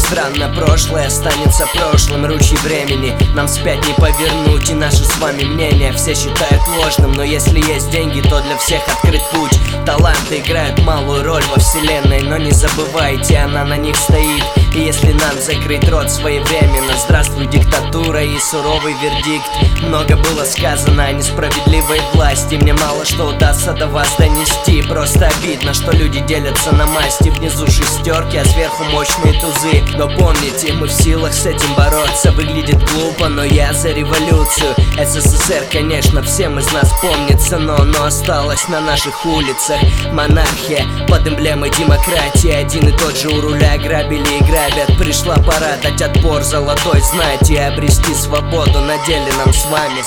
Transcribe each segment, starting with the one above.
странно, прошлое останется прошлым. Ручьи времени нам вспять не повернуть, и наши с вами мнения все считают ложным. Но если есть деньги, то для всех открыт путь. Таланты играют малую роль во вселенной, но не забывайте, она на них стоит. И если нам закрыть рот своевременно, здравствуй диктатура и суровый вердикт. Много было сказано о несправедливой власти, мне мало что удастся до вас донести. Просто обидно, что люди делятся на масти. Внизу шестерки, а сверху мощные тузы. Но помните, мы в силах с этим бороться. Выглядит глупо, но я за революцию. СССР, конечно, всем из нас помнится, но оно осталось на наших улицах. Монархия под эмблемой демократии, один и тот же у руля грабили и грабят. Пришла пора дать отпор золотой знати и обрести свободу на деле нам с вами.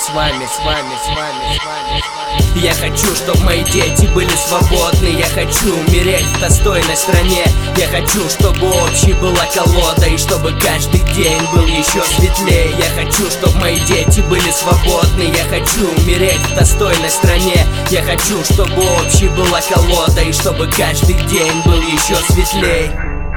Я хочу, чтобы мои дети были свободны. Я хочу умереть в достойной стране. Я хочу, чтобы общей была колода, и чтобы каждый день был еще светлее. Я хочу, чтобы мои дети были свободны. Я хочу умереть в достойной стране. Я хочу, чтобы общей была колода, и чтобы каждый день был еще светлее.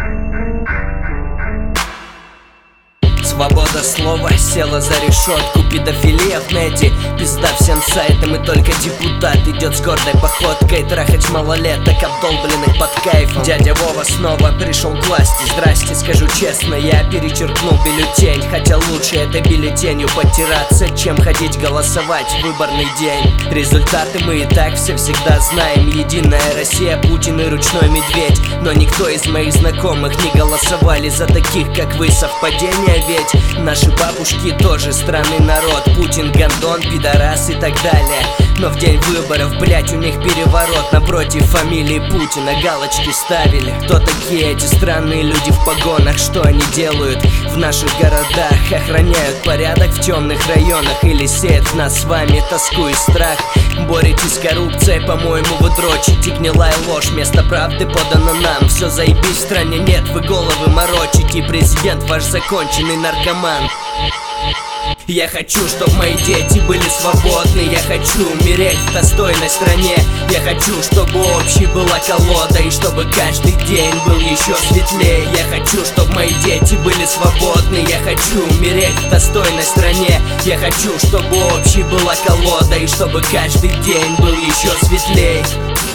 Свобода слова села за решетку, педофилия в нете, пизда всем сайтам, и только депутат идет с гордой походкой трахать малолеток, обдолбленных под кайфом. Дядя Вова снова пришел к власти. Здрасте, скажу честно, я перечеркнул бюллетень, хотя лучше этой бюллетенью подтираться, чем ходить голосовать в выборный день. Результаты мы и так все всегда знаем. Единая Россия, Путин и ручной медведь. Но никто из моих знакомых не голосовали за таких, как вы. Совпадение ведь? Наши бабушки тоже странный народ. Путин, гондон, пидорас и так далее. Но в день выборов, блять, у них переворот. Напротив фамилии Путина галочки ставили. Кто такие эти странные люди в погонах? Что они делают в наших городах? Охраняют порядок в темных районах или сеют в нас с вами тоску и страх? Боретесь с коррупцией, по-моему, вы дрочите. Гнилая ложь, вместо правды подана нам. Все заебись в стране, нет, вы головы морочите. Президент ваш законченный наркоман. Я хочу, чтобы мои дети были свободны. Я хочу умереть в достойной стране. Я хочу, чтобы общей была колода, и чтобы каждый день был еще светлее. Я хочу, чтобы мои дети были свободны. Я хочу умереть в достойной стране. Я хочу, чтобы общей была колода, и чтобы каждый день был еще светлее.